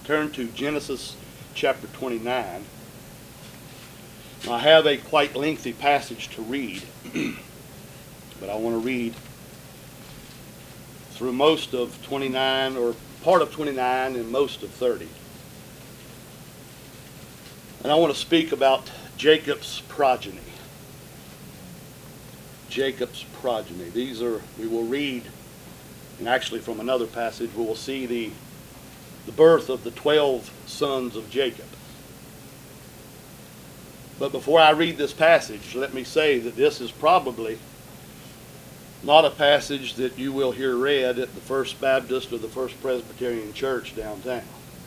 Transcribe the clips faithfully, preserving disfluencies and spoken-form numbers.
turn to Genesis chapter twenty-nine. Now, I have a quite lengthy passage to read, but I want to read through most of twenty-nine, or part of twenty-nine and most of thirty. And I want to speak about Jacob's progeny. Jacob's progeny. These are, we will read, and actually from another passage, we will see the, the birth of the twelve sons of Jacob. But before I read this passage, let me say that this is probably not a passage that you will hear read at the First Baptist or the First Presbyterian Church downtown.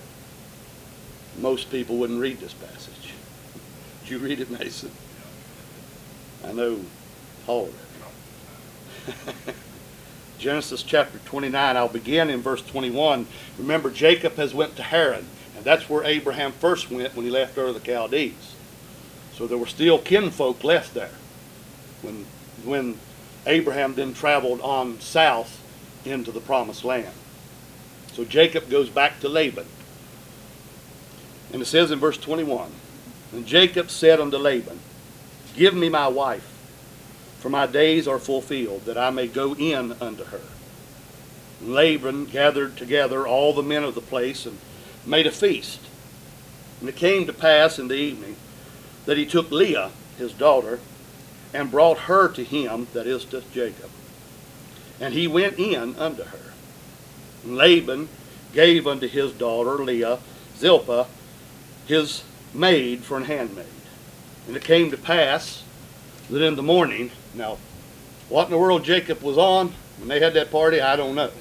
Most people wouldn't read this passage. Did you read it, Mason? I know Paul read it. Genesis chapter twenty-nine, I'll begin in verse twenty-one. Remember, Jacob has went to Haran, and that's where Abraham first went when he left Ur of the Chaldees. So there were still kinfolk left there when, when Abraham then traveled on south into the promised land. So Jacob goes back to Laban. And it says in verse twenty-one, "And Jacob said unto Laban, Give me my wife, for my days are fulfilled, that I may go in unto her. And Laban gathered together all the men of the place, and made a feast. And it came to pass in the evening, that he took Leah, his daughter, and brought her to him," that is to Jacob. "And he went in unto her. And Laban gave unto his daughter Leah Zilpah, his maid, for an handmaid. And it came to pass that in the morning," now, what in the world Jacob was on when they had that party, I don't know.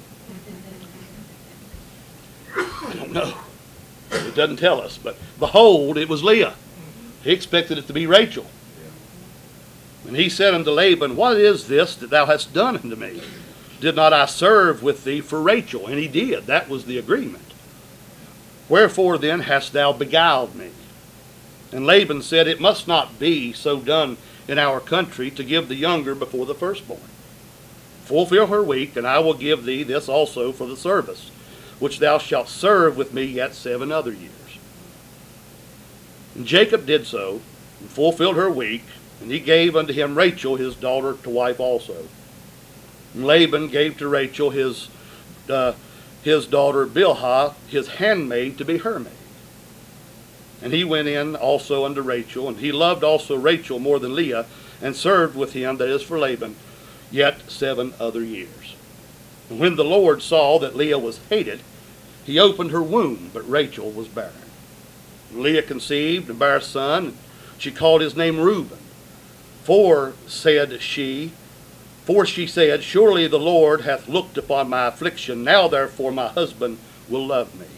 I don't know. It doesn't tell us. But behold, it was Leah. He expected it to be Rachel. And he said unto Laban, What is this that thou hast done unto me? Did not I serve with thee for Rachel? And he did. That was the agreement. Wherefore then hast thou beguiled me? And Laban said, It must not be so done in our country to give the younger before the firstborn. Fulfill her week, and I will give thee this also for the service, which thou shalt serve with me yet seven other years. And Jacob did so, and fulfilled her week, and he gave unto him Rachel his daughter to wife also. And Laban gave to Rachel his uh, his daughter Bilhah, his handmaid, to be her maid. And he went in also unto Rachel, and he loved also Rachel more than Leah, and served with him, that is for Laban, yet seven other years. And when the Lord saw that Leah was hated, he opened her womb, but Rachel was barren. And Leah conceived and bare a son, and she called his name Reuben. For, said she, for she said, Surely the Lord hath looked upon my affliction, now therefore my husband will love me.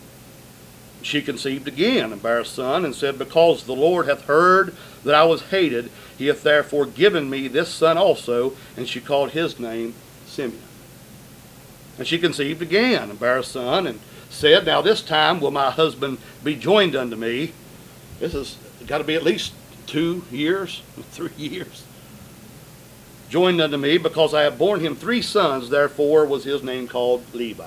She conceived again and bare a son, and said, Because the Lord hath heard that I was hated, he hath therefore given me this son also. And she called his name Simeon. And she conceived again and bare a son, and said, Now this time will my husband be joined unto me. This has got to be at least two years, three years. Joined unto me, because I have borne him three sons, therefore was his name called Levi.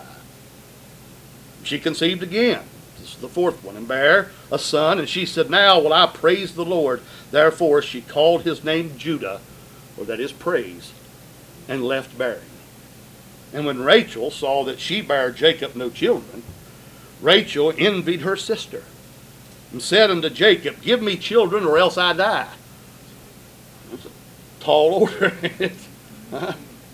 She conceived again, this is the fourth one, and bare a son, and she said, Now will I praise the Lord. Therefore she called his name Judah, or that is praise, and left bearing. And when Rachel saw that she bare Jacob no children, Rachel envied her sister, and said unto Jacob, Give me children, or else I die. That's a tall order. Huh?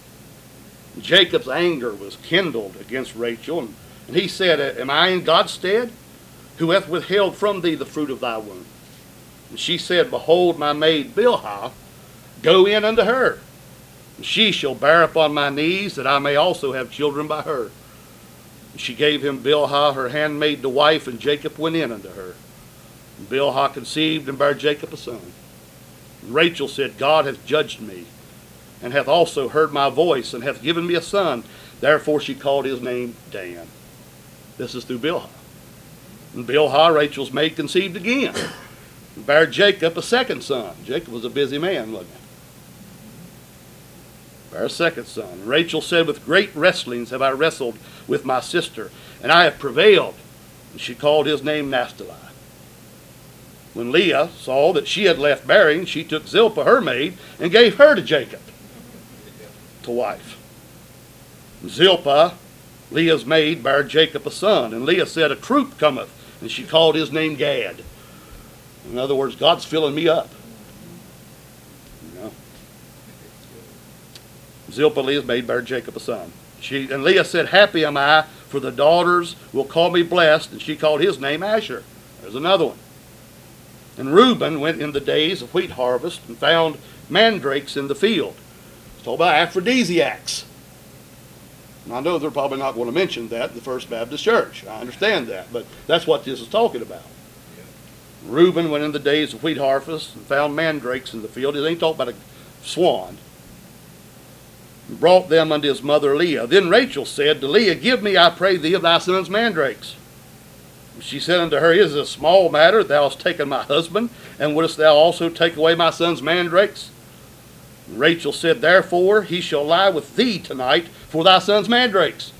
Jacob's anger was kindled against Rachel, and, and he said, Am I in God's stead, who hath withheld from thee the fruit of thy womb? And she said, Behold, my maid Bilhah, go in unto her. And she shall bear upon my knees, that I may also have children by her. And she gave him Bilhah, her handmaid, to wife, and Jacob went in unto her. And Bilhah conceived and bare Jacob a son. And Rachel said, God hath judged me, and hath also heard my voice, and hath given me a son. Therefore she called his name Dan. This is through Bilhah. And Bilhah, Rachel's maid, conceived again, and bare Jacob a second son. Jacob was a busy man, wasn't he? Bare a second son. And Rachel said, With great wrestlings have I wrestled with my sister, and I have prevailed. and she called his name Naphtali. When Leah saw that she had left bearing, she took Zilpah her maid and gave her to Jacob to wife. Zilpah, Leah's maid, bare Jacob a son, and Leah said, a troop cometh, and she called his name Gad. In other words, God's filling me up. You know? Zilpah, Leah's maid, bare Jacob a son. She, and Leah said, happy am I, for the daughters will call me blessed, and she called his name Asher. There's another one. And Reuben went in the days of wheat harvest and found mandrakes in the field. It's all about aphrodisiacs. And I know they're probably not going to mention that in the First Baptist Church. I understand that, but that's what this is talking about. Yeah. Reuben went in the days of wheat harvest and found mandrakes in the field. It ain't talking about a swan. And brought them unto his mother Leah. Then Rachel said to Leah, give me, I pray thee, of thy son's mandrakes. She said unto her, is it a small matter, thou hast taken my husband, and wouldest thou also take away my son's mandrakes? And Rachel said, therefore he shall lie with thee tonight for thy son's mandrakes.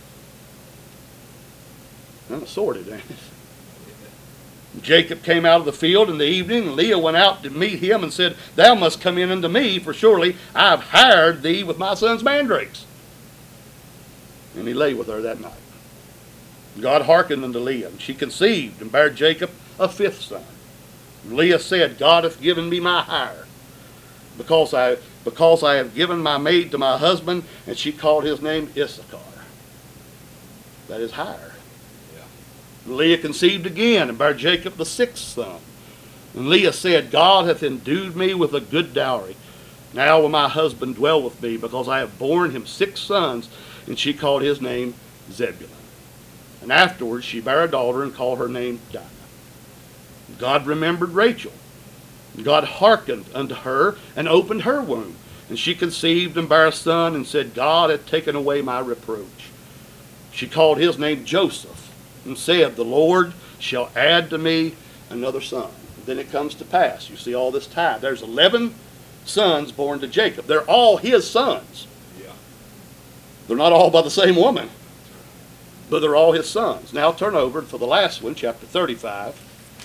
I'm assorted, ain't it? Jacob came out of the field in the evening, and Leah went out to meet him and said, thou must come in unto me, for surely I have hired thee with my son's mandrakes. And he lay with her that night. God hearkened unto Leah, and she conceived, and bare Jacob a fifth son. And Leah said, God hath given me my hire, because I because I have given my maid to my husband, and she called his name Issachar. That is hire. Yeah. And Leah conceived again, and bare Jacob the sixth son. And Leah said, God hath endued me with a good dowry. Now will my husband dwell with me, because I have borne him six sons, and she called his name Zebulun. And afterwards she bare a daughter and called her name Dinah. God remembered Rachel. God hearkened unto her and opened her womb. And she conceived and bare a son and said, God hath taken away my reproach. She called his name Joseph and said, the Lord shall add to me another son. And then it comes to pass. You see all this time. There's eleven sons born to Jacob. They're all his sons. Yeah. They're not all by the same woman, but they're all his sons. Now turn over for the last one, chapter thirty-five.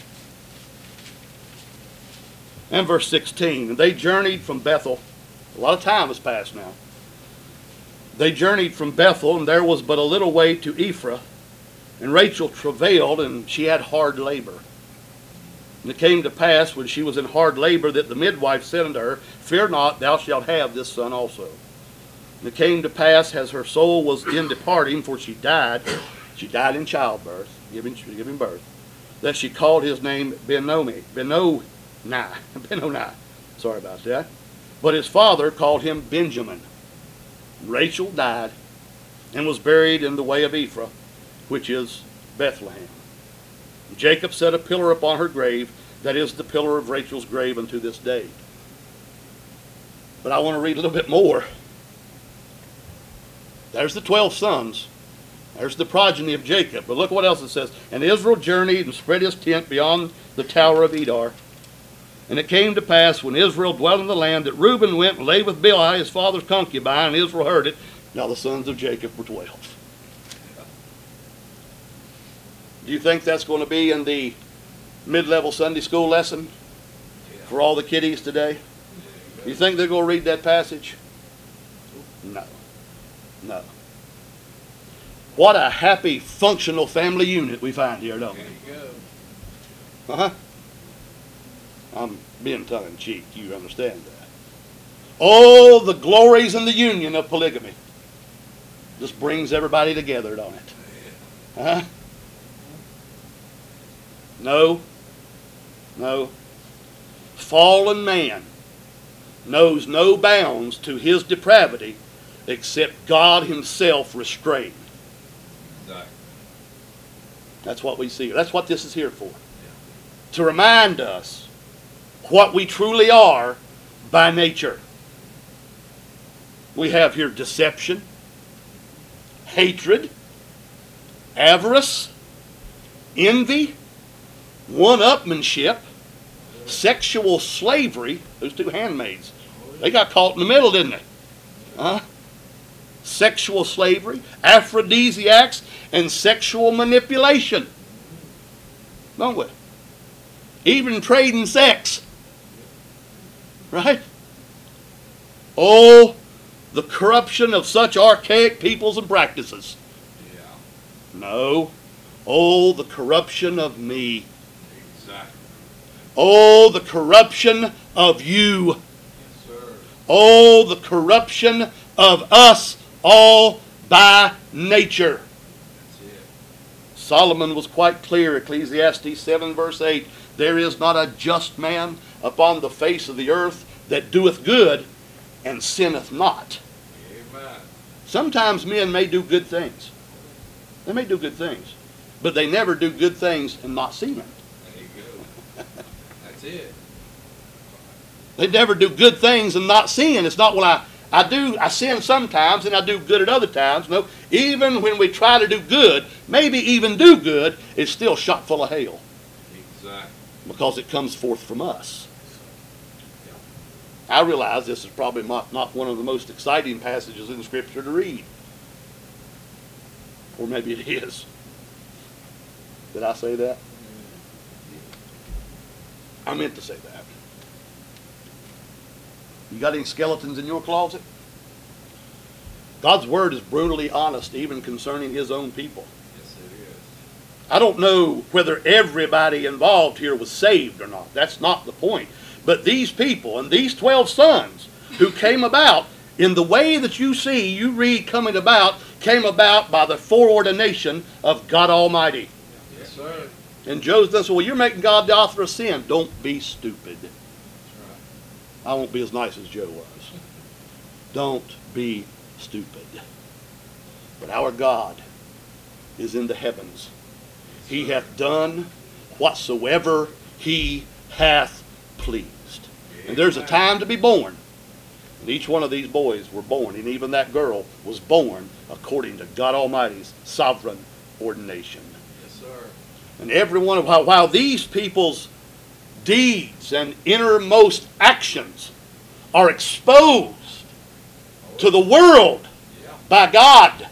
And verse sixteen. And they journeyed from Bethel. A lot of time has passed now. They journeyed from Bethel, and there was but a little way to Ephrath. And Rachel travailed, and she had hard labor. And it came to pass, when she was in hard labor, that the midwife said unto her, fear not, thou shalt have this son also. And it came to pass, as her soul was in departing, for she died, she died in childbirth, giving, giving birth, that she called his name Benoni, Benoni, Benoni. Sorry about that. But his father called him Benjamin. Rachel died and was buried in the way of Ephrath, which is Bethlehem. Jacob set a pillar upon her grave, that is the pillar of Rachel's grave unto this day. But I want to read a little bit more. There's the twelve sons. There's the progeny of Jacob. But look what else it says. And Israel journeyed and spread his tent beyond the tower of Edar. And it came to pass, when Israel dwelt in the land, that Reuben went and lay with Bilhah, his father's concubine, and Israel heard it. Now the sons of Jacob were twelve. Do you think that's going to be in the mid-level Sunday school lesson for all the kiddies today? Do you think they're going to read that passage? No. No. What a happy, functional family unit we find here, don't we? Uh-huh. I'm being tongue-in-cheek. You understand that. Oh, the glories and the union of polygamy. Just brings everybody together, don't it? Huh? No. No. Fallen man knows no bounds to his depravity except God himself restrained. Exactly. That's what we see. That's what this is here for. Yeah. To remind us what we truly are by nature. We have here deception, hatred, avarice, envy, one-upmanship, sexual slavery. Those two handmaids, they got caught in the middle, didn't they? Huh? Sexual slavery, aphrodisiacs, and sexual manipulation. Don't we? Even trading sex. Right? Oh, the corruption of such archaic peoples and practices. Yeah. No. Oh, the corruption of me. Exactly. Oh, the corruption of you. Yes, sir. Oh, the corruption of us all by nature. That's it. Solomon was quite clear, Ecclesiastes seven verse eight, there is not a just man upon the face of the earth that doeth good and sinneth not. Amen. Sometimes men may do good things. They may do good things. But they never do good things and not sin. There you go. That's it. They never do good things and not sin. It's not, well, I, I do, I sin sometimes and I do good at other times. No, even when we try to do good, maybe even do good, it's still shot full of hell. Exactly. Because it comes forth from us. I realize this is probably not, not one of the most exciting passages in Scripture to read. Or maybe it is. Did I say that? I meant to say that. You got any skeletons in your closet? God's Word is brutally honest even concerning His own people. Yes, it is. I don't know whether everybody involved here was saved or not. That's not the point. But these people and these twelve sons who came about in the way that you see, you read coming about, came about by the foreordination of God Almighty. Yes, sir. And Job says, well, you're making God the author of sin. Don't be stupid. That's right. I won't be as nice as Joe was. Don't be stupid. But our God is in the heavens. He hath done whatsoever He hath pleased. And there's a time to be born. And each one of these boys were born, and even that girl was born according to God Almighty's sovereign ordination. Yes, sir. And every one of while, while these people's deeds and innermost actions are exposed Oh, to the world yeah. by God,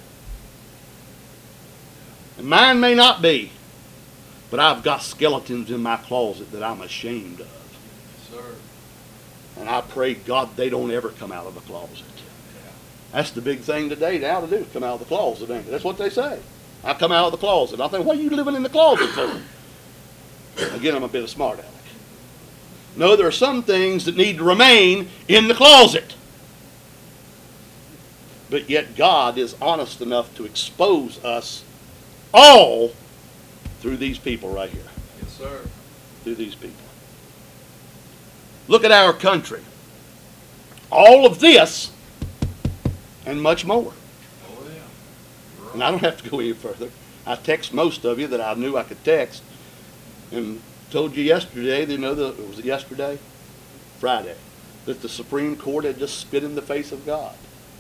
and mine may not be, but I've got skeletons in my closet that I'm ashamed of. Yes, sir. And I pray God they don't ever come out of the closet. Yeah. That's the big thing today now to do, come out of the closet, ain't it? That's what they say. I come out of the closet. I think, what are you living in the closet for? Again, I'm a bit of smart aleck. No, there are some things that need to remain in the closet. But yet God is honest enough to expose us all through these people right here. Yes, sir. Through these people. Look at our country. All of this and much more. Oh, yeah. Right. And I don't have to go any further. I text most of you that I knew I could text, and told you yesterday, you know, the, was it yesterday? Friday, that the Supreme Court had just spit in the face of God.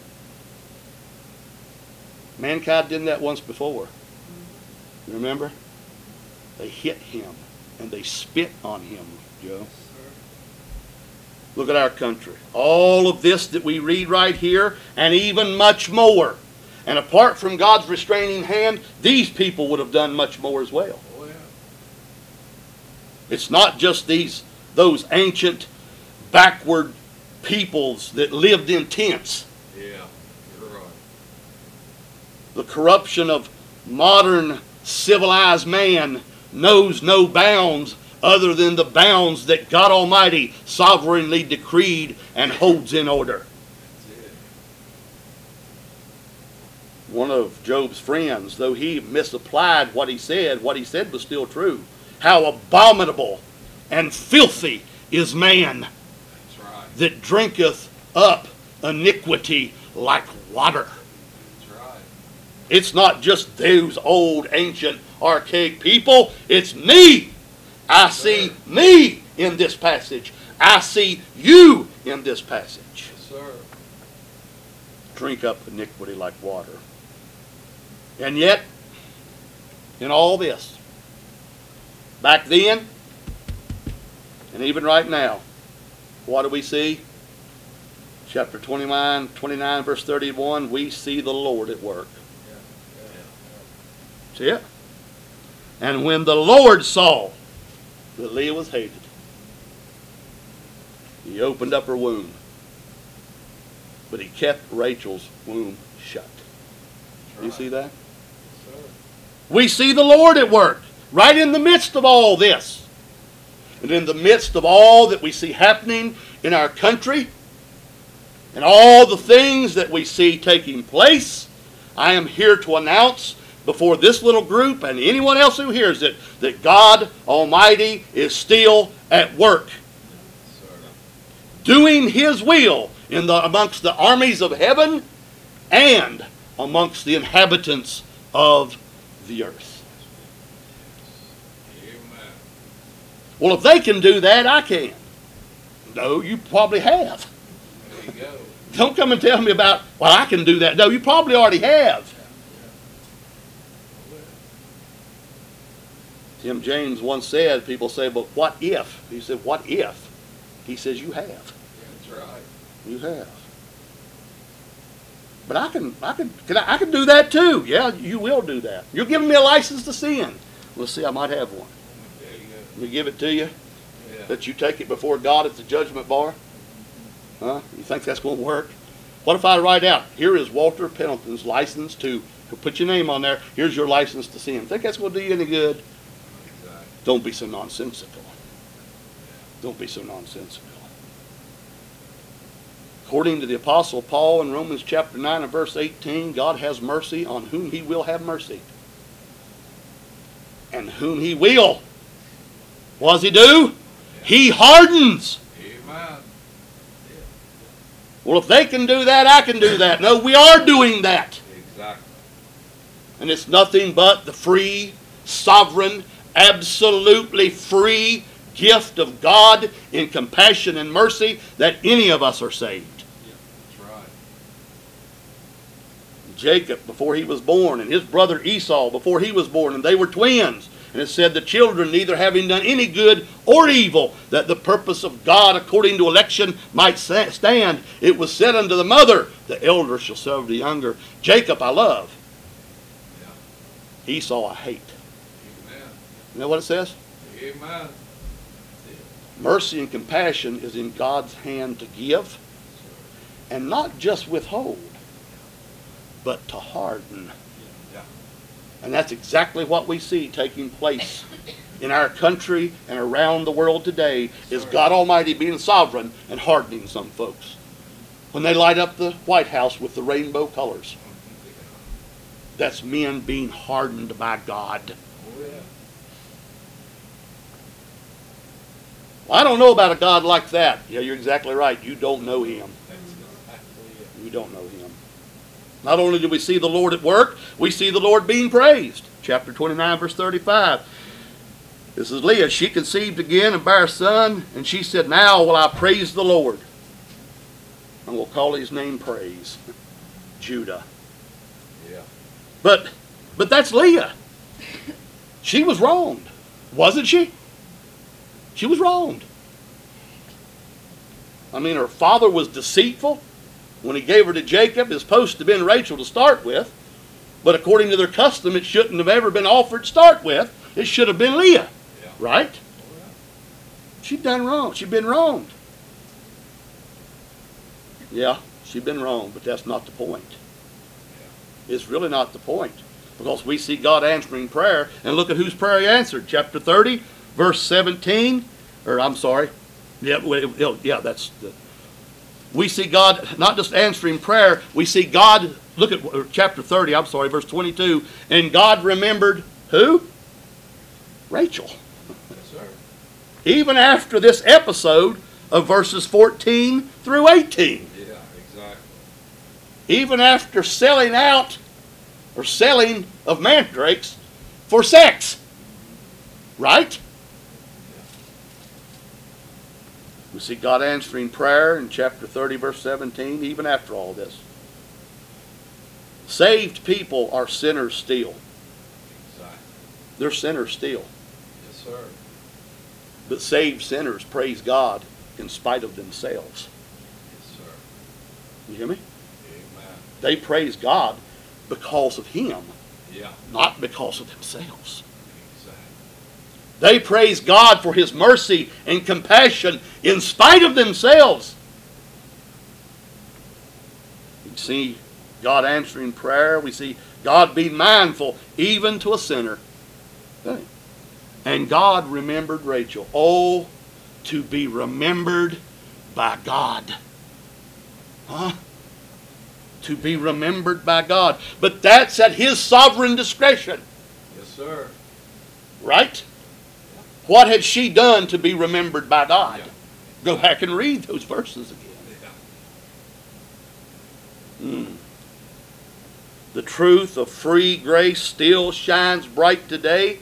Mankind did that once before. You remember? They hit him and they spit on him, Joe. Look at our country. All of this that we read right here, and even much more. And apart from God's restraining hand, these people would have done much more as well. Oh, yeah. It's not just these those ancient, backward peoples that lived in tents. Yeah, you're right. The corruption of modern civilized man knows no bounds other than the bounds that God Almighty sovereignly decreed and holds in order. That's it. One of Job's friends, though he misapplied what he said, what he said was still true. How abominable and filthy is man That's right. that drinketh up iniquity like water. That's right. It's not just those old, ancient, archaic people. It's me. I see me in this passage. I see you in this passage. Yes, sir. Drink up iniquity like water. And yet, in all this, back then, and even right now, what do we see? Chapter twenty-nine, twenty-nine, verse thirty-one, we see the Lord at work. Yeah. Yeah. See it? And when the Lord saw that Leah was hated, he opened up her womb. But he kept Rachel's womb shut. That's You right. see that? Yes, sir. We see the Lord at work, right in the midst of all this. And in the midst of all that we see happening in our country, and all the things that we see taking place, I am here to announce before this little group and anyone else who hears it, that God Almighty is still at work, Yes, sir. doing His will in the, amongst the armies of heaven and amongst the inhabitants of the earth. Amen. Well, if they can do that, I can. No, you probably have. There you go. Don't come and tell me about, well, I can do that. No, you probably already have. Tim James once said, people say, but what if? He said, what if? He says, you have. That's right. You have. But I can, I can, can I, I can do that too. Yeah, you will do that. You're giving me a license to sin. Let's see, I might have one. There you go. Let me give it to you, Yeah. that you take it before God at the judgment bar. Huh? You think that's going to work? What if I write out, here is Walter Pendleton's license to, to put your name on there. Here's your license to sin. Think that's going to do you any good? Exactly. Don't be so nonsensical. Don't be so nonsensical. According to the Apostle Paul in Romans chapter nine and verse eighteen, God has mercy on whom He will have mercy. And whom He will. What does He do? He hardens. Amen. Well, if they can do that, I can do that. No, we are doing that. Exactly. And it's nothing but the free, sovereign, absolutely free gift of God in compassion and mercy that any of us are saved. That's right. Jacob, before he was born, and his brother Esau, before he was born, and they were twins. And it said the children, neither having done any good or evil, that the purpose of God according to election might stand. It was said unto the mother, the elder shall serve the younger. Jacob I love. Yeah. Esau I hate. Amen. You know what it says? Amen. Mercy and compassion is in God's hand to give, and not just withhold, but to harden. Yeah. And that's exactly what we see taking place in our country and around the world today, is God Almighty being sovereign and hardening some folks. When they light up the White House with the rainbow colors, that's men being hardened by God. Oh, yeah. Well, I don't know about a God like that. Yeah, you're exactly right. You don't know Him. That's exactly it. You don't know Him. Not only do we see the Lord at work, we see the Lord being praised. Chapter twenty-nine, verse thirty-five. This is Leah. She conceived again and bare a son, and she said, now will I praise the Lord. And we'll call his name Praise. Judah. Yeah. But, but that's Leah. She was wronged. Wasn't she? She was wronged. I mean, her father was deceitful. When he gave her to Jacob, it's supposed to have been Rachel to start with. But according to their custom, it shouldn't have ever been offered to start with. It should have been Leah. Yeah. Right? Oh, yeah. She'd done wrong. She'd been wronged. Yeah, she'd been wrong, but that's not the point. It's really not the point. Because we see God answering prayer, and look at whose prayer He answered. Chapter thirty, verse seventeen. Or, I'm sorry. Yeah, well, yeah, that's the... We see God not just answering prayer, we see God, look at chapter thirty, I'm sorry, verse twenty-two, and God remembered who? Rachel. Yes, sir. Even after this episode of verses fourteen through eighteen. Yeah, exactly. Even after selling out, or selling of mandrakes for sex. Right? We see God answering prayer in chapter thirty, verse seventeen, even after all this. Saved people are sinners still. Exactly. They're sinners still. Yes, sir. But saved sinners praise God in spite of themselves. Yes, sir. You hear me? Amen. They praise God because of Him, Yeah. not because of themselves. Exactly. They praise God for His mercy and compassion in spite of themselves. We see God answering prayer. We see God be mindful even to a sinner. And God remembered Rachel. Oh, to be remembered by God. Huh? To be remembered by God. But that's at His sovereign discretion. Yes, sir. Right? What had she done to be remembered by God? Yeah. Go back and read those verses again. Yeah. Mm. The truth of free grace still shines bright today.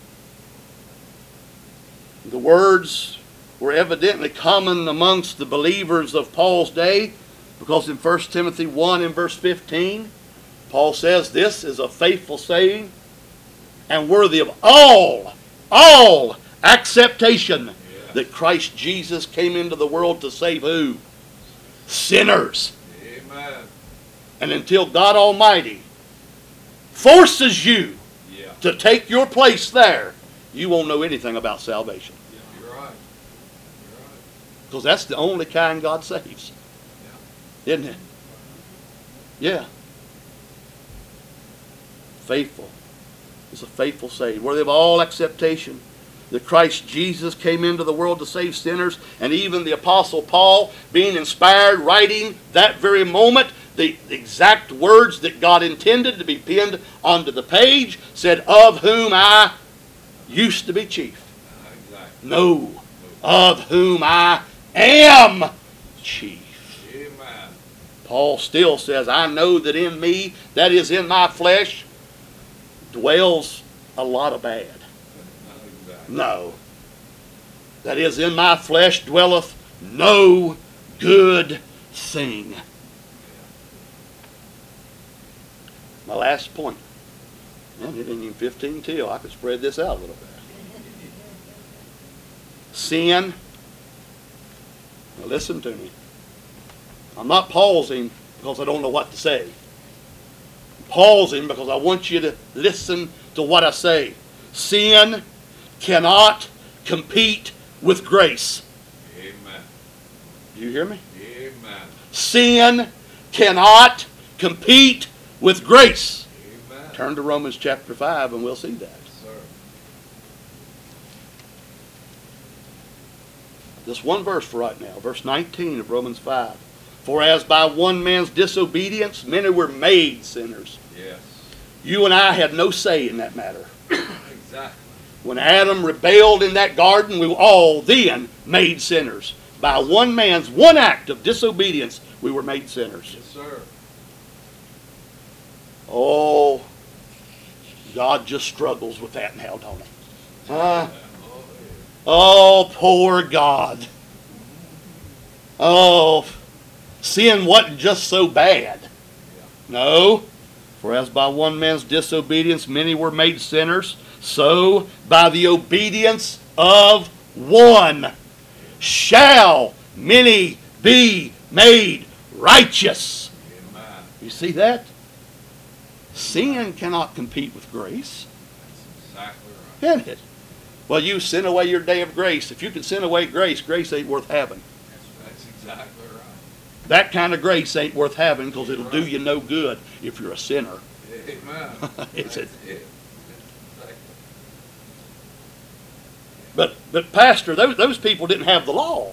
The words were evidently common amongst the believers of Paul's day, because in First Timothy one and verse fifteen, Paul says, this is a faithful saying and worthy of all, all acceptation, Yes. that Christ Jesus came into the world to save who? Sinners. Amen. And until God Almighty forces you Yeah. to take your place there, you won't know anything about salvation. Yeah. You're right. You're right. Because that's the only kind God saves. Isn't it? Yeah. Faithful. It's a faithful saying, worthy of all acceptation, that Christ Jesus came into the world to save sinners. And even the Apostle Paul, being inspired, writing that very moment, the exact words that God intended to be pinned onto the page, said, of whom I used to be chief. Exactly. No, of whom I am chief. Amen. Paul still says, I know that in me, that is in my flesh, dwells a lot of bad. Exactly. No. That is, in my flesh dwelleth no good thing. My last point. Man, it ain't even fifteen till. I could spread this out a little bit. Sin. Now listen to me. I'm not pausing because I don't know what to say. I'm pausing because I want you to listen to what I say. Sin cannot compete with grace. Amen. Do you hear me? Amen. Sin cannot compete with grace. Amen. Turn to Romans chapter five and we'll see that. Yes, sir. Just one verse for right now. Verse nineteen of Romans five. For as by one man's disobedience many were made sinners. Yes. You and I had no say in that matter. Exactly. When Adam rebelled in that garden, we were all then made sinners. By one man's one act of disobedience, we were made sinners. Yes, sir. Oh, God just struggles with that now, don't he? Huh? Oh, yeah. Oh, poor God. Oh, sin wasn't just so bad. No. For as by one man's disobedience many were made sinners, so by the obedience of one shall many be made righteous. Amen. You see that? Sin cannot compete with grace. That's exactly right. Isn't it? Well, you sin away your day of grace. If you can sin away grace, grace ain't worth having. That's, that's exactly right. That kind of grace ain't worth having because it'll do you no good if you're a sinner. Amen. Is it? That's it. Exactly. But, but Pastor, those, those people didn't have the law.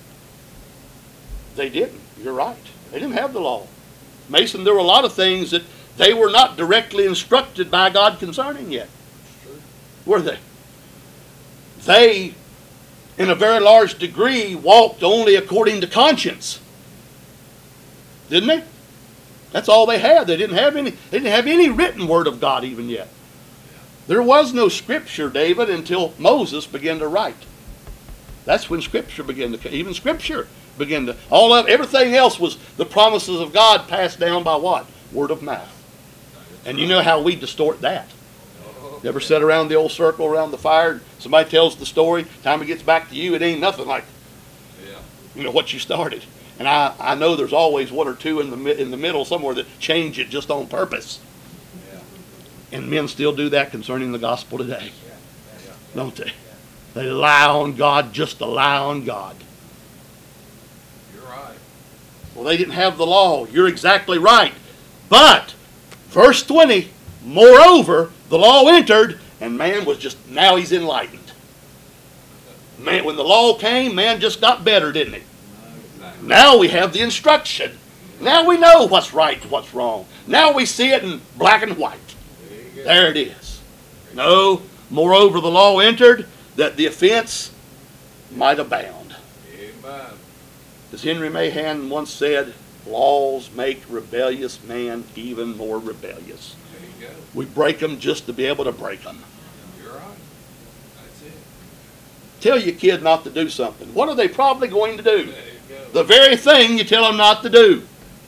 They didn't. You're right. They didn't have the law. Mason, there were a lot of things that they were not directly instructed by God concerning yet. True. Were they? They, in a very large degree, walked only according to conscience. Didn't they? That's all they had. They didn't have any, they didn't have any written word of God even yet. There was no scripture, David, until Moses began to write. That's when scripture began to come. Even scripture began to, all of, everything else was the promises of God passed down by what? Word of mouth. And you know how we distort that. You ever sit around the old circle around the fire, and somebody tells the story, time it gets back to you, it ain't nothing like, Yeah. you know, what you started. And I, I know there's always one or two in the mi- in the middle somewhere that change it just on purpose. Yeah. And men still do that concerning the gospel today. Yeah. don't they? They lie on God just to lie on God. You're right. Well, they didn't have the law. You're exactly right. But, verse twenty, moreover, the law entered, and man was just, now he's enlightened. Man, when the law came, man just got better, didn't he? Exactly. Now we have the instruction. Now we know what's right and what's wrong. Now we see it in black and white. There you go. There it is. No, moreover, the law entered that the offense might abound. Amen. As Henry Mahan once said, laws make rebellious man even more rebellious. There you go. We break them just to be able to break them. You're right. That's it. Tell your kid not to do something. What are they probably going to do? There you go. The very thing you tell them not to do.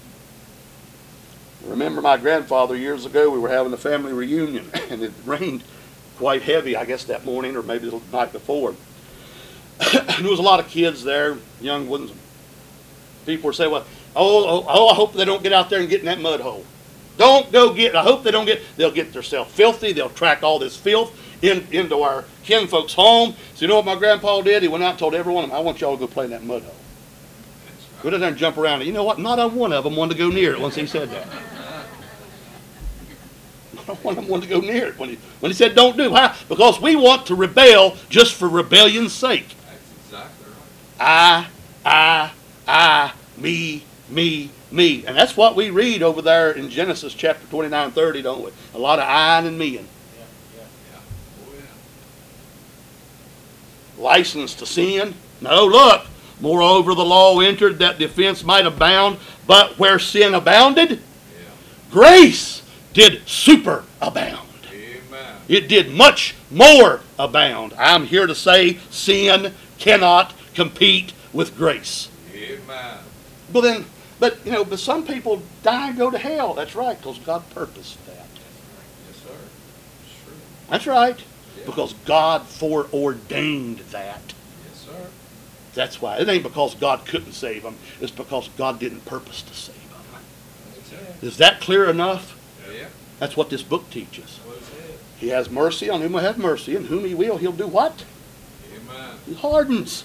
I remember my grandfather years ago, we were having a family reunion, and it rained quite heavy, I guess, that morning or maybe the night before. And there was a lot of kids there, young ones. People were saying, well, oh, oh, oh, I hope they don't get out there and get in that mud hole. Don't go get, I hope they don't get, they'll get themselves filthy. They'll track all this filth in, into our kinfolk's home. So you know what my grandpa did? He went out and told every one of them, I want y'all to go play in that mud hole. That's Go right. down there and jump around it. You know what? Not a one of them wanted to go near it once he said that. Not one of them wanted to go near it when he, when he said don't do. Why? Because we want to rebel just for rebellion's sake. That's exactly right. I, I, I, me, me, me. And that's what we read over there in Genesis chapter twenty-nine, thirty, don't we? A lot of I and me. And Yeah. Oh, yeah. license to sin. No, look. Moreover, the law entered that the offense might abound, but where sin abounded, Yeah. grace did superabound. Amen. It did much more abound. I'm here to say sin cannot compete with grace. Amen. But then, but you know, but some people die and go to hell. That's right, because God purposed that. Yes, sir. It's true. That's right, Yeah. because God foreordained that. Yes, sir. That's why. It ain't because God couldn't save them. It's because God didn't purpose to save them. That's it. Is that clear enough? Yeah. That's what this book teaches. What is it? He has mercy on whom will have mercy, and whom he will, he'll do what? Amen. He hardens.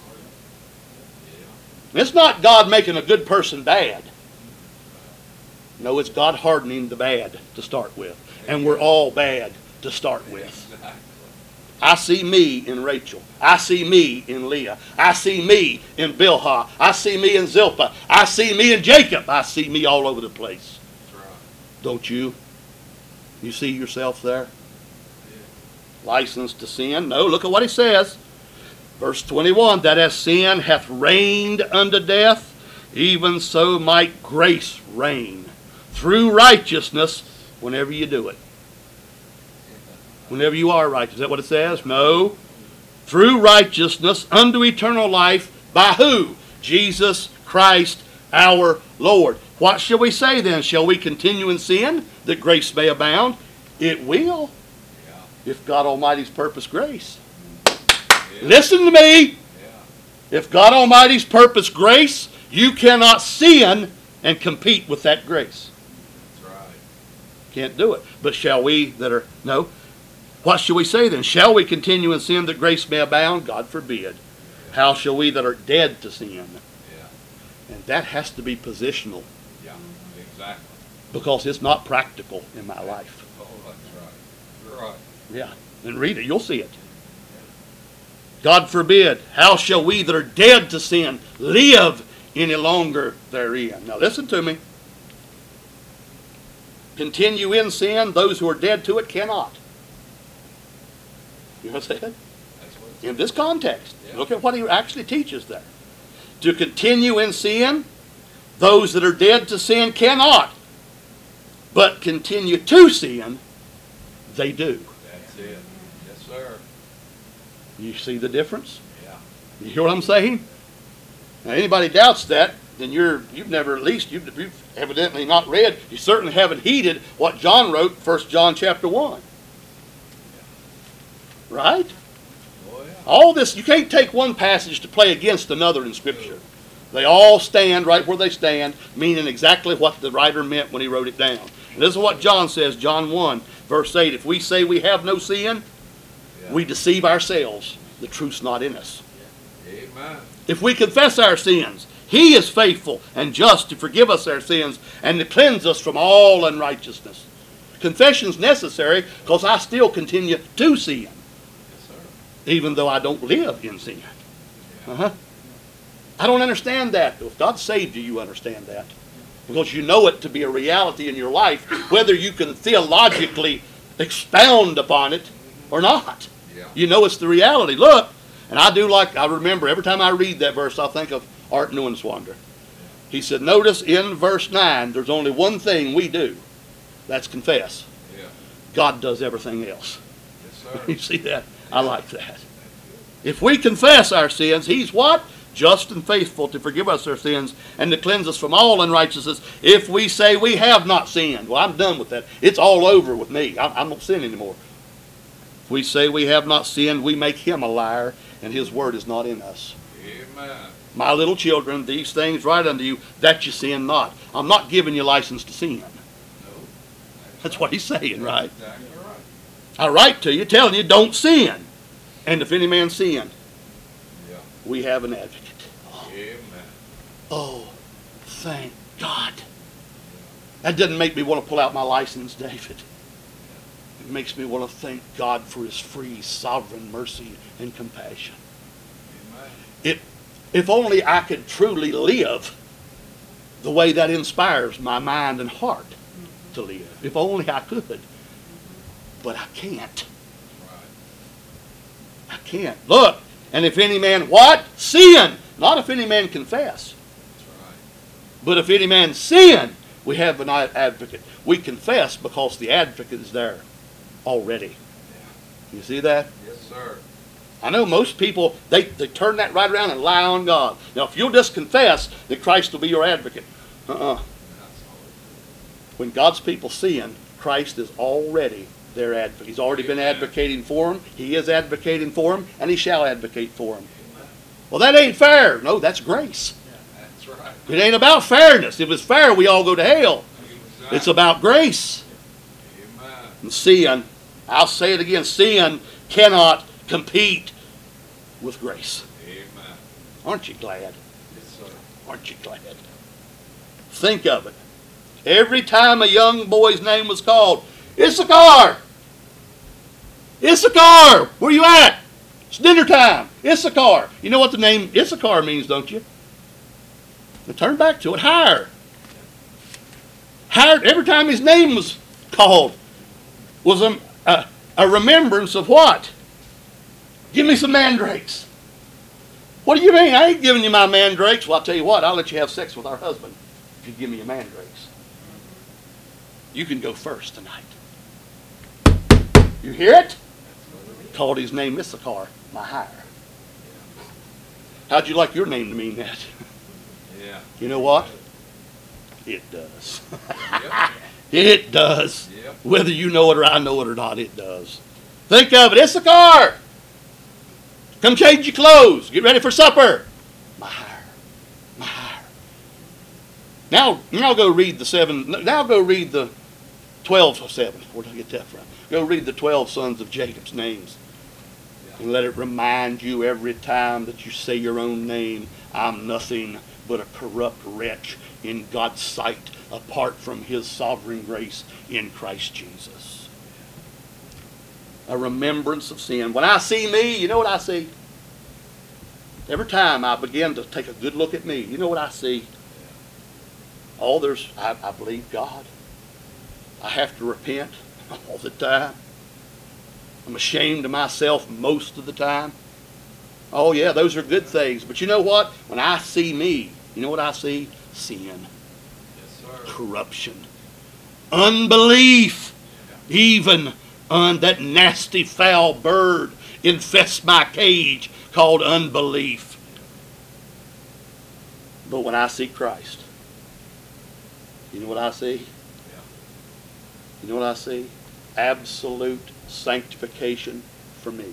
Yeah. It's not God making a good person bad. No, it's God hardening the bad to start with. And we're all bad to start with. Exactly. I see me in Rachel. I see me in Leah. I see me in Bilhah. I see me in Zilpah. I see me in Jacob. I see me all over the place. That's right. Don't you? You see yourself there? Yeah. License to sin? No, look at what he says. Verse twenty-one, that as sin hath reigned unto death, even so might grace reign through righteousness whenever you do it. Whenever you are righteous. Is that what it says? No. Through righteousness unto eternal life by who? Jesus Christ our Lord. What shall we say then? Shall we continue in sin that grace may abound? It will, Yeah. if God Almighty's purpose grace. Yeah. Listen to me. Yeah. If God Almighty's purpose grace, you cannot sin and compete with that grace. That's right. Can't do it. But shall we that are, no. What shall we say then? Shall we continue in sin that grace may abound? God forbid. How shall we that are dead to sin? Yeah. And that has to be positional, Yeah. Exactly. because it's not practical in my life. Oh, that's right. You're right. Yeah. And read it, you'll see it. God forbid. How shall we that are dead to sin live any longer therein? Now listen to me. Continue in sin. Those who are dead to it cannot. You know what I said? That's what it's In this context, Yeah. look at what he actually teaches there. To continue in sin, those that are dead to sin cannot. But continue to sin, they do. That's it. Yes, sir. You see the difference? Yeah. You hear what I'm saying? Now, anybody doubts that, then you're you've never at least you've, you've evidently not read. You certainly haven't heeded what John wrote, First John chapter one. Right? Oh, yeah. All this, you can't take one passage to play against another in Scripture. They all stand right where they stand, meaning exactly what the writer meant when he wrote it down. And this is what John says, John one, verse eight. If we say we have no sin, Yeah. Yeah. we deceive ourselves. The truth's not in us. Amen. If we confess our sins, He is faithful and just to forgive us our sins and to cleanse us from all unrighteousness. Confession's necessary because I still continue to sin, Yes, sir. even though I don't live in sin. Yeah. Uh-huh. I don't understand that. If God saved you, you understand that. Because you know it to be a reality in your life, whether you can theologically expound upon it or not. Yeah. You know it's the reality. Look, and I do like, I remember every time I read that verse, I think of Art Neuenswander. He said, notice in verse nine, there's only one thing we do. That's confess. Yeah. God does everything else. Yes, You sir. see that? I like that. If we confess our sins, He's what? Just and faithful to forgive us our sins and to cleanse us from all unrighteousness. If we say we have not sinned, well, I'm done with that. It's all over with me. I, I don't sin anymore. If we say we have not sinned, we make Him a liar, and His word is not in us. Amen. My little children, these things write unto you, that you sin not. I'm not giving you license to sin. No. That's what He's saying, right? Exactly right. I write to you, telling you, don't sin. And if any man sin, Yeah. we have an advocate. Amen. Oh, thank God. That doesn't make me want to pull out my license, David. It makes me want to thank God for His free, sovereign mercy and compassion. Amen. It, if only I could truly live the way that inspires my mind and heart to live. If only I could. But I can't. Right. I can't. Look, and if any man, what? Sin. Not if any man confess. That's right. But if any man sin, we have an advocate. We confess because the advocate is there already. You see that? Yes, sir. I know most people, they, they turn that right around and lie on God. Now, if you'll just confess that Christ will be your advocate. Uh-uh. That's all. When God's people sin, Christ is already their advocate. He's already been Amen. advocating for them. He is advocating for them, and He shall advocate for them. Well, that ain't fair. No, that's grace. That's right. It ain't about fairness. If it's fair, we all go to hell. Exactly. It's about grace. Amen. And sin, I'll say it again, sin cannot compete with grace. Amen. Aren't you glad? Yes, sir. Aren't you glad? Think of it. Every time a young boy's name was called, Issachar! Issachar! Where you at? It's dinner time. Issachar. You know what the name Issachar means, don't you? Now turn back to it. Hire. Hire. Every time his name was called was a, a, a remembrance of what? Give me some mandrakes. What do you mean? I ain't giving you my mandrakes. Well, I'll tell you what. I'll let you have sex with our husband if you give me your mandrakes. You can go first tonight. You hear it? Called his name Issachar, my hire. How'd you like your name to mean that? Yeah. You know what? It does. Yep. It does. Yep. Whether you know it or I know it or not, it does. Think of it. Issachar! Come change your clothes. Get ready for supper. My hire. My hire. Now, now go read the seven. Now go read the twelve or seven. Where did I get that from? Go read the twelve sons of Jacob's names. And let it remind you every time that you say your own name, I'm nothing but a corrupt wretch in God's sight apart from His sovereign grace in Christ Jesus. A remembrance of sin. When I see me, you know what I see? Every time I begin to take a good look at me, you know what I see? Oh, there's, I, I believe God. I have to repent all the time. I'm ashamed of myself most of the time. Oh yeah, those are good things. But you know what? When I see me, you know what I see? Sin. Yes, sir. Corruption. Unbelief. Even un- that nasty foul bird infests my cage called unbelief. But when I see Christ, you know what I see? You know what I see? Absolute sanctification for me.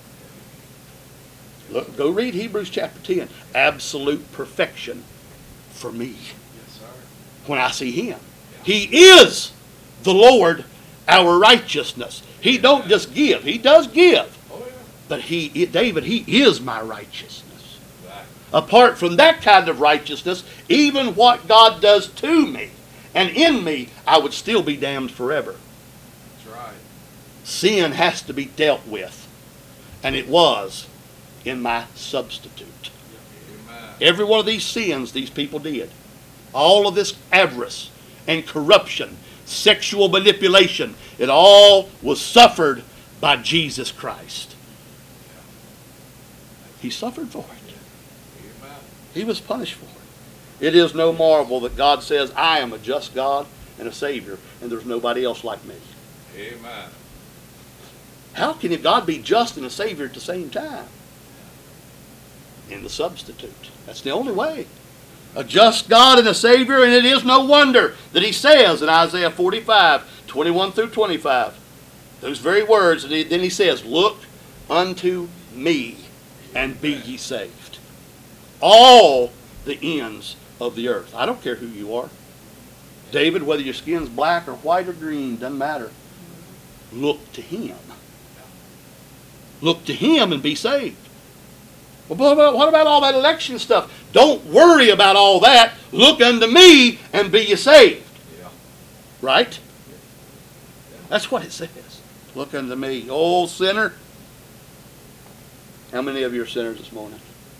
Look, go read Hebrews chapter ten. Absolute perfection for me. Yes, sir. When I see Him. He is the Lord, our righteousness. He don't just give. He does give. Oh, yeah. But he, David, he is my righteousness. Exactly. Apart from that kind of righteousness, even what God does to me and in me, I would still be damned forever. That's right. Sin has to be dealt with. And it was in my substitute. Amen. Every one of these sins these people did. All of this avarice and corruption, sexual manipulation, it all was suffered by Jesus Christ. He suffered for it. Amen. He was punished for it. It is no marvel that God says, I am a just God and a Savior, and there's nobody else like me. Amen. How can God be just and a Savior at the same time? In the substitute. That's the only way. A just God and a Savior, and it is no wonder that he says in Isaiah forty-five, twenty-one through twenty-five, those very words, and then he says, look unto me and be ye saved. All the ends of the earth. I don't care who you are. David, whether your skin's black or white or green, doesn't matter. Look to him. Look to him and be saved. Well, what about, what about all that election stuff? Don't worry about all that. Look unto me and be ye saved. Yeah. Right? Yeah. That's what it says. Look unto me, old sinner. How many of you are sinners this morning?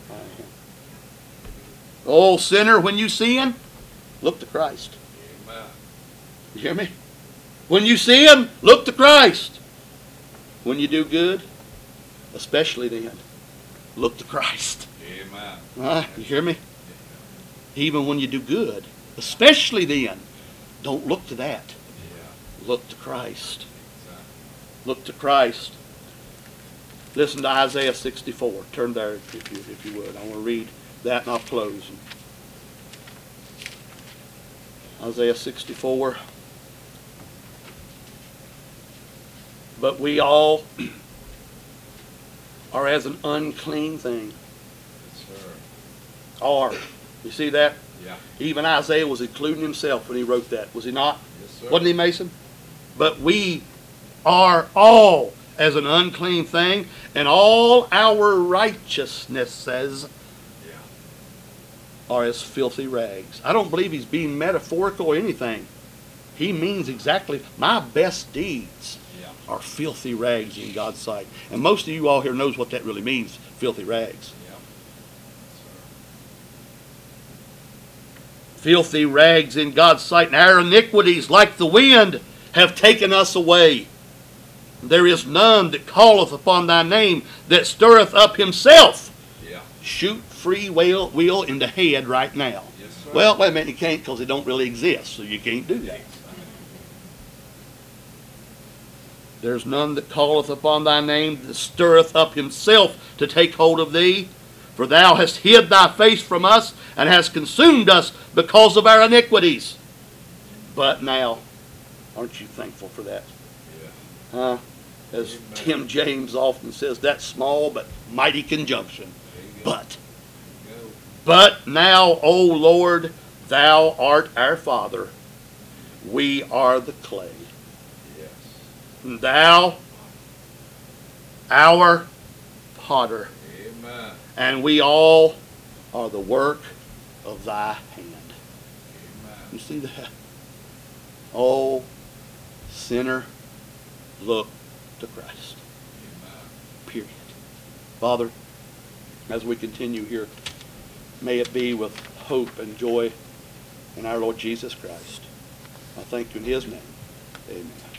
Oh, sinner, when you sin, look to Christ. Amen. You hear me? When you sin, look to Christ. When you do good, especially then, look to Christ. Amen. Uh, you hear me? Even when you do good, especially then, don't look to that. Yeah. Look to Christ. Exactly. Look to Christ. Listen to Isaiah sixty-four. Turn there if you, if you would. I want to read that and I'll close. Isaiah sixty-four. But we all are as an unclean thing. Yes, sir. Are. You see that? Yeah. Even Isaiah was including himself when he wrote that. Was he not? Yes, sir. Wasn't he, Mason? But we are all as an unclean thing, and all our righteousnesses Yeah. are as filthy rags. I don't believe he's being metaphorical or anything. He means exactly, my best deeds Yeah. are filthy rags in God's sight. And most of you all here knows what that really means, filthy rags. Yeah. Yes, Filthy rags in God's sight, and our iniquities, like the wind, have taken us away. There is none that calleth upon thy name, that stirreth up himself. sir. Yeah. Shoot free wheel, wheel in the head right now. Yes, sir. Well, wait a minute, you can't because it don't really exist, so you can't do that. There's none that calleth upon thy name, that stirreth up himself to take hold of thee. For thou hast hid thy face from us, and hast consumed us because of our iniquities. But now, aren't you thankful for that? Yeah. Huh? As Amen. Tim James often says, that's small but mighty conjunction. There you go. But, There you go. but now, O Lord, thou art our Father. We are the clay. Yes. And thou, our potter. Amen. And we all are the work of thy hand. Amen. You see that? Oh, sinner, look to Christ. Amen. Period. Father, as we continue here, may it be with hope and joy in our Lord Jesus Christ. I thank you in his name. Amen.